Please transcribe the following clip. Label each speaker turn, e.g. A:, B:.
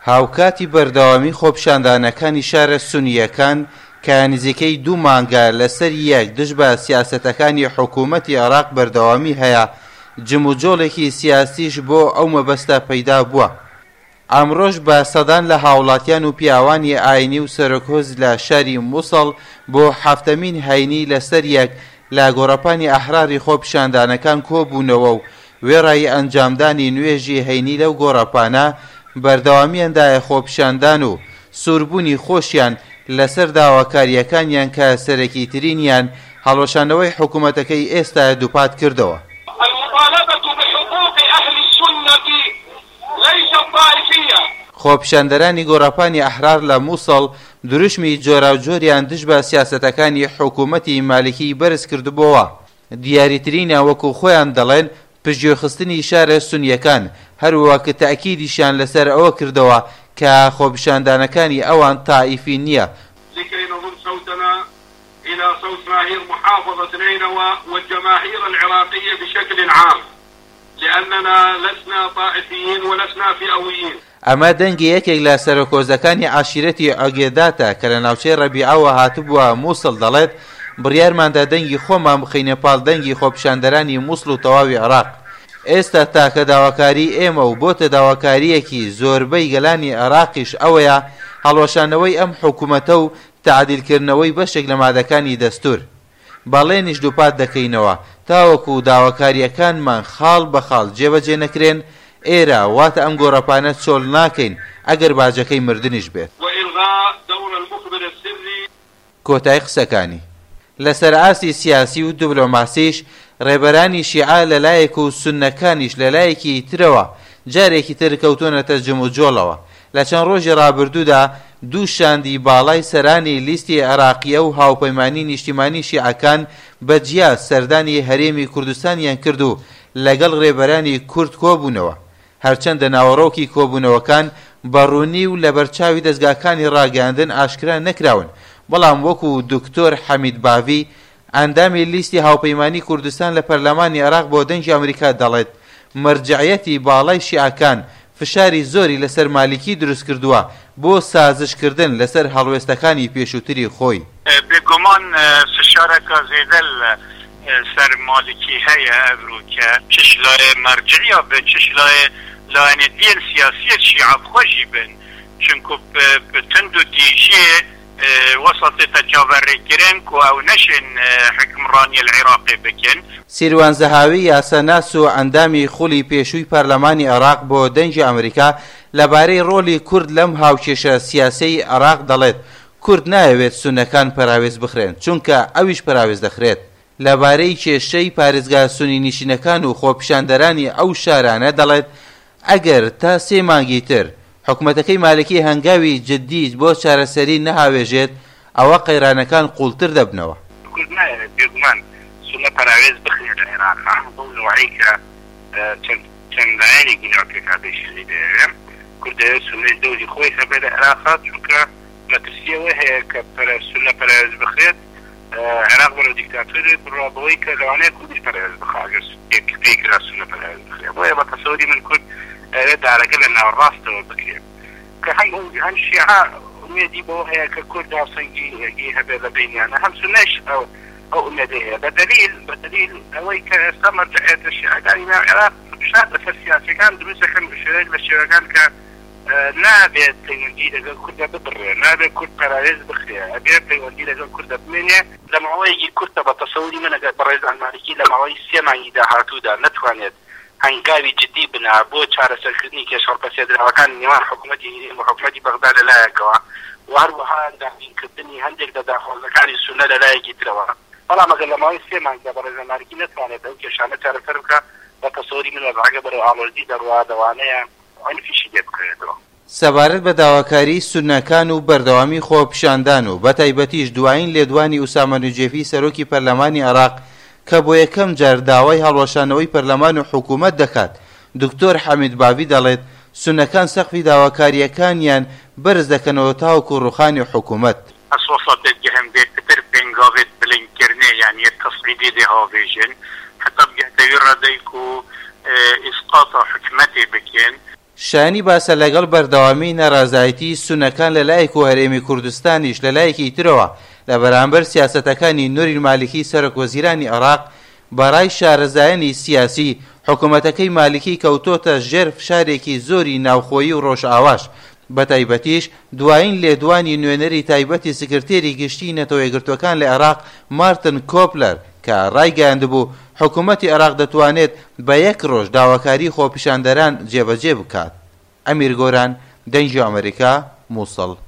A: هاوکاتی بەردەوامی خۆپیشاندانەکانی شارە سونیەکان کە نزیکەی 2 مانگە لەسەر یەک دژ بە سیاسەتەکانی حکوومەتی عێراق بەردەوامی هەیە، جموجۆڵێکی سیاسیش بۆ ئەو مەبەستە پەیدا بووە. ئەمڕۆژ بە سەدان لە هاوڵاتیان و پیاوانی ئاینی و سەرۆکۆز لە شاری مووسڵ بۆ 7مین هەینی لەسەر یەک لە گۆڕەپانی ئەحراری خۆپیشاندانەکان کۆبوونەوە و وێڕایی ئەنجامدانی نوێژی هەینی لەو گۆڕەپانە بەردەوامیاندایە خۆپیشاندان و سووربوونی خۆشیان لەسەر داواکاریەکانیان کە سەرەکی ترینیان هەڵۆشانەوەی حکوومەتەکەی ئێستا دووپات کردەوە. خۆپیشاندەرانی گۆڕەپانی ئەحرار لە مووسڵ دروشمی جۆرا و جۆریان دژ بە سیاسەتەکانی حکوومەتی مالکی بەرز کردبووە. دیاریترینە وەکو خۆیان دەڵێن پشتگوێخستنی شارە سونیەکان، هەروەها کە تاکیدیشان لەسەر ئەوە کردەوە کە خۆپیشاندانەکانی ئەوان تائیفی نییە.
B: إلى صوت جماهير محافظة نينوى والجماهير العراقية بشكل عام لأننا لسنا طائفيين ولسنا فئويين.
A: ئەمە دەنگی یەکێک لە سەرۆکۆزەکانی عاشیرەتی ئەگێداتە کە لە ناوچەی ڕەبیعەوە هاتبووە مووسڵ دەڵێت بڕیارماندا دەنگی خۆمان بخینە پاڵ دەنگی خۆپیشاندەرانی مووسڵ و تەواوی عێراق. ئێستا تاکە داواکاری ئێمە و بۆتە داواکاریەکی زۆربەی گەلانی عێراقیش ئەوەیە هەڵۆشانەوەی ئەم حکوومەتە و تعدیلکردنەوەی بەشێک لە مادەکانی دەستور. بەڵێنیش دووپات دەکەینەوە تاوەکو داواکاریەکانمان خاڵ بە خاڵ جێبەجێ نەکرێن، ئێرە واتە ئەم گۆڕەپانە چۆڵ ناکەین ئەگەر باجەکەی مردنیش بێت. کۆتای قسەکانی لەسەر ئاسی سیاسی و دیبلۆماسیش ڕێبەرانی شیعە لەلایەک و سوننەکانیش لەلایەکی ترەوە جارێکی تر کەوتۆنەتە جموجۆڵەوە. لە چەند ڕۆژی ڕابردوودا 2 شاندی باڵای سەرانی لیستی عێراقیە و هاوپەیمانی نیشتیمانی شیعەکان بە جیاز سەردانی هەرێمی کوردستانیان کرد و لەگەڵ ڕێبەرانی کورد کۆبوونەوە. هەرچەندە ناوەڕۆکی کۆبوونەوەکان بەڕوونی و لە بەرچاوی دەستگاکانی ڕاگەاندن ئاشکرا نەکراون، بەڵام وەکو دکتۆر حەمید باوی ئەندامی لیستی هاوپەیمانی کوردستان لە پەرلەمانی عێراق بۆ دەنگی ئەمریکا دەڵێت مەرجعیەتی باڵای شیعەکان فشاری زۆری لەسەر مالیکی دروست کردووە بۆ سازشکردن لەسەر هەڵوێستەکانی پێشووتری خۆی.
C: بێگومان فشارێکە زێدە سەر مالکی هەیە ئەبرو کە چش لای مەرجعیە بێ چش لایەنە دین سیاسیە شیعە بخۆشی بن، چونکە تند و تیژێ وسط تجاوزگرن کو او نشن حکمرانی العراقی بکن.
A: سیروان زەهاوی یاسەناس و ئەندامی خولی پێشووی پەرلەمانی عێراق بۆ دەنگی ئەمریکا لەبارەی ڕۆلی کورد لەم هاوکێشە سیاسەی عێراق دەڵێت کورد نایەوێت سونەکان پەراوێز بخرێن چونکە ئەویش پەراوێز دەخرێت. لەبارەی کێشەی پارێزگا سونی نشینەکان و خۆپیشاندەرانی ئەو شارانە دەڵێت ئەگەر تا 3 مانگی تر حکوومەتەکەی مالکی هەنگاوی جدی بۆ چارەسەری نەهاوێژێت ئەوە قەیرانەکان قوڵتر دەبنەوە.
C: کورد نایەوێت بێگومان سونە پەراوێز بخرێت لە عێراق بۆ نوعی کە چەند لایەنێکی ناوکێکا بێشێنی دەیەوێت کورد دەوێت سونەی دەوری خۆی هەبێت لە عێراق چونکە مەترسیەوە هەیە کە سونە پەراوێز بخرێت عێراق بەرەو دیکتاتۆری بڕابەوەی کە لەوانەیە کوردیش پەراوێز بخاگەر پێکرا سونە پەراوێز بخرێت. بۆیە بە تەسەوری من کورد دارەکە لە ناوەڕاستەوە بکرێت کە هەم شیعە ئومێدی بۆ هەیە کە کورد هاوسەنگی هەبێت لە بینیانە هەم سونەش ئەو ئومێدی هەیە بەدەلیل ئەوەی کە ئێستا مەرجعیەتە شیعەکانی ناو عێراق شاد لەسەر سیاسەکان دروست دەکەن بە شێوەکان کە نابێت پەیوەندی لەگەڵ کوردە ببڕێ، نابێت کورد پەراوێز بخرێ، ئەبێت پەیوەندی لەگەڵ کوردە بمێنێ. لە ماوەیەکی کورتە بە تەسەوری من ئەگەر بەڕێزان مالکی لە ماوەی 3 مانگی داهاتوودا نەتوانێت هەنگاوی جدی بنا بۆ چارەسەرکردنی کێشەڵپەسێدراوەکانی نێوان حکوومەتی بەغدا لەلایەکەوە و هەروەها دابینکردنی هەندێک لە داخۆڵەکانی سونە لەلایەکی ترەوە، بەڵام ئەگەر لە ماوەی 3 مانگدا بەڕێزان مالکی نەتوانێت ئەو کێشانە چارەسەر بکە بە تەسەوری من ڕاگە بەرەو ئاڵۆزی دەڕوا دەوانەیە عنفیشی لێ بکرێتەوە.
A: سەبارەت بە داواکاری سونەکان و بەردەوامی خۆپیشاندان و بەتایبەتیش دوایین لێدوانی ئوسامە نوجێفی سەرۆکی پەرلەمانی عێراق کە بۆ یەکەم جار داوای هەڵوەشانەوەی پەرلەمان و حکوومەت دەکات، دکتۆر حەمید باوی دەڵێت سونەکان سەقفی داواکاریەکانیان بەرز دەکەنەوە تاوەکو ڕوخانی حکوومەت.
C: ئەسوەسەتێکگەهم بێتتر پێنگاوێت بلینکردنێ یعنی تصعیدی دێهاوێژن حتا بگەتەوی ڕەدەیک و ئیسقاطە حکومەتێ بکەن
A: شانی باسە لەگەڵ بەردەوامی نەڕازایەتی سونەکان لە لایەک و هەرێمی کوردستانیش لە لایەکی ترەوە لە بەرامبەر سیاسەتەکانی نوری مالیکی سەرۆکوەزیرانی عێراق بەڕای شارەزایانی سیاسی حکوومەتەکەی مالیکی کەوتۆتە ژێر فشارێکی زۆری ناوخۆیی و ڕۆژئاواش بەتایبەتیش دوایین لێدوانی نوێنەری تایبەتی سکرتێری گشتی نەتەوە یەکگرتووەکان لە عێراق مارتن کۆپلەر کە ڕایگەیاندبوو حکوومەتی عێراق دەتوانێت بە یەک ڕۆژ داواکاری خۆپیشاندەران جێبەجێ بکات. ئەمیر گۆران، دەنگی ئەمریکا، مووسڵ.